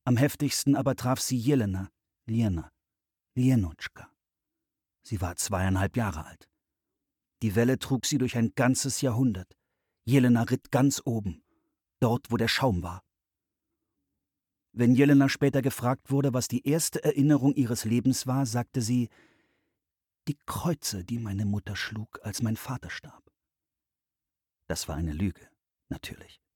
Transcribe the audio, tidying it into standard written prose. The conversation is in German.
Am heftigsten aber traf sie Jelena, Lienotschka. Sie war 2,5 Jahre alt. Die Welle trug sie durch ein ganzes Jahrhundert. Jelena ritt ganz oben, dort, wo der Schaum war. Wenn Jelena später gefragt wurde, was die erste Erinnerung ihres Lebens war, sagte sie: Die Kreuze, die meine Mutter schlug, als mein Vater starb. Das war eine Lüge, natürlich.